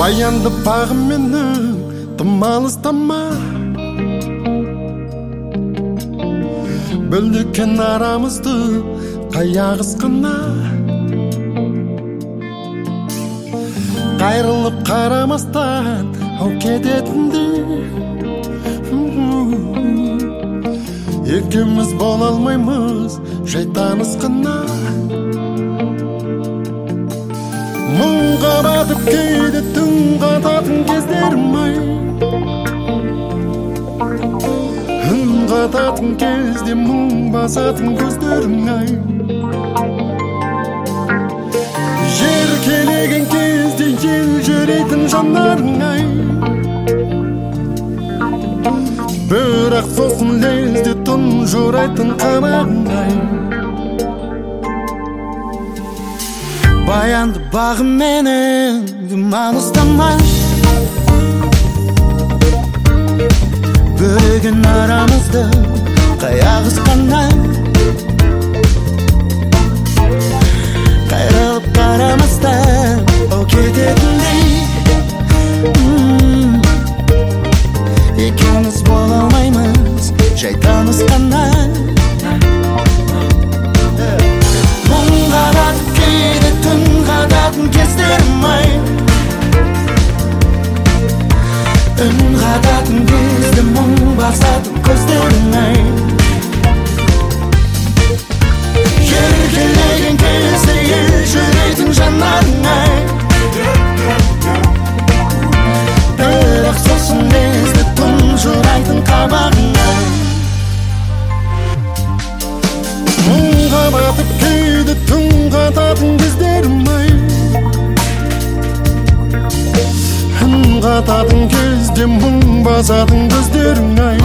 Баянды бағым менің тым алыстама, бөлдіккен арамызды қаяғыз қана. Қайрылып қарамастан ау кететінді, екеуміз бола алмаймыз жай таныс қана. Мұңға батып кейде түн қататын кездерім ай, үн қататын кезде мұң басатын көздерің ай. Жер келеген кезде ел жүрейтін жандарың ай, бірақ сосын лезде тұнжырайтын қанағың ай. Баянды бағым менің думан ұстама, бөлеген арамызды қаяғыз қана. Қайрылып қарамастан ау кететіндей, екеуміз бола алмаймыз жай таныс қана. Мұңға батып кейде түн қататын кездерім ай, үн қататын кезде мұң басатын көздерің ай. Еркелеген кезде ел жүрейтін жанарың ай, бірақ сосын лезде тұнжырайтын қабағың ай. Мұңға батып кейде түн қататын кездерім ай, үн қататын кезде мұң басатын көздерің ай.